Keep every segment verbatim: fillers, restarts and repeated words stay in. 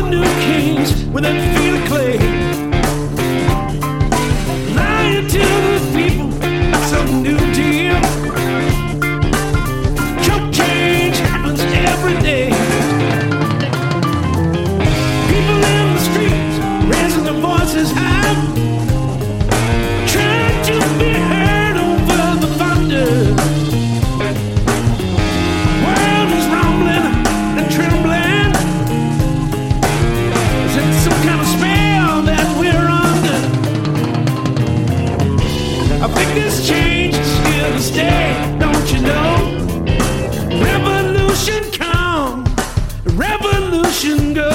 the new kings with that feet of clay. Lying to the people, that's some new deal. Choke change happens every day. People in the streets raising their voices high, trying to be heard over the thunder. World is rumbling and trembling. Is it some kind of spell that we're under? I think this change is here to stay, don't you know? Revolution come, revolution go.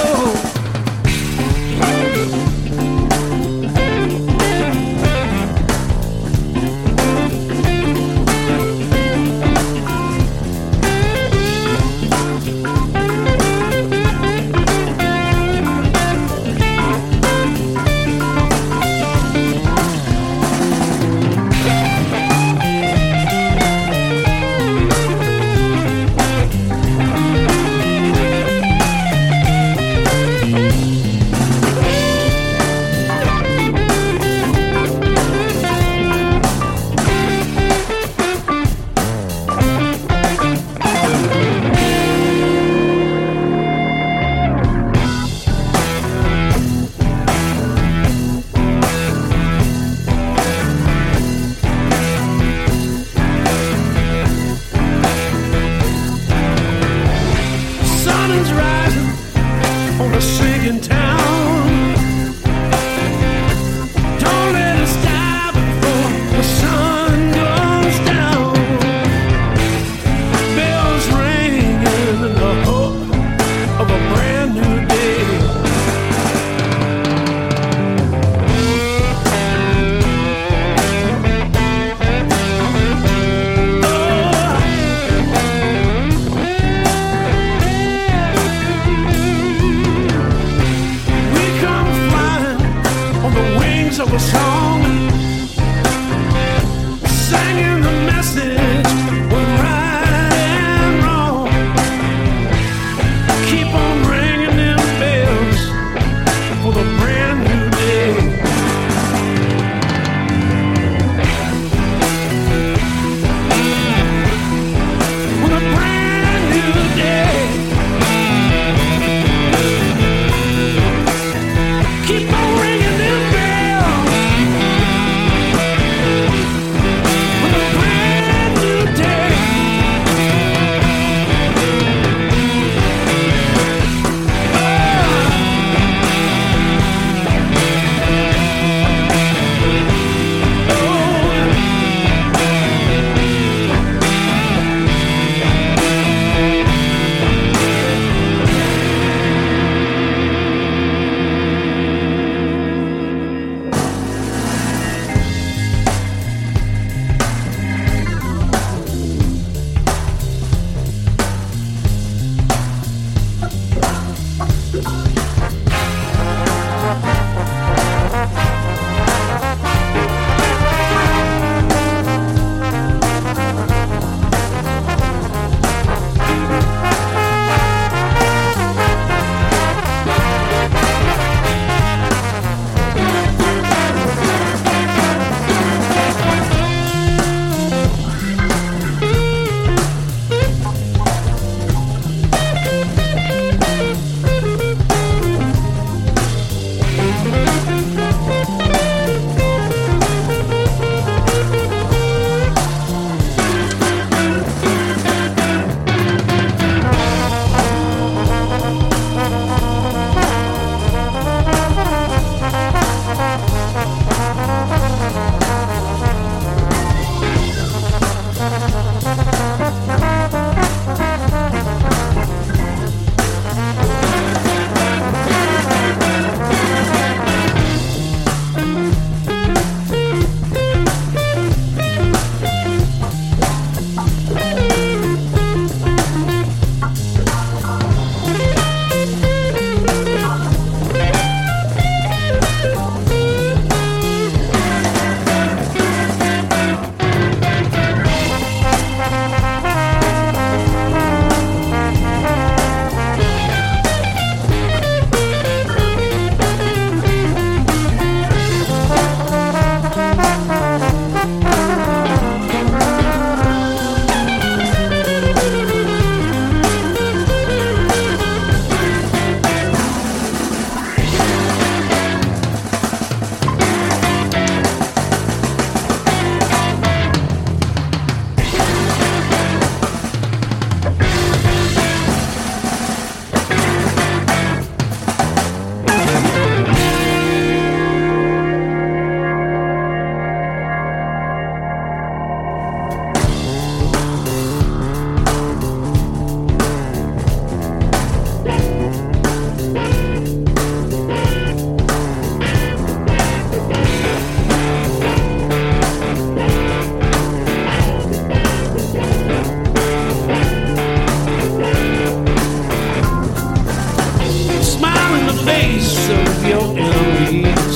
Of a song, singing the message with right and wrong. Keep on ringing them bells for the brand new day. For the brand new day. Keep on ringing them bells. face of your enemy.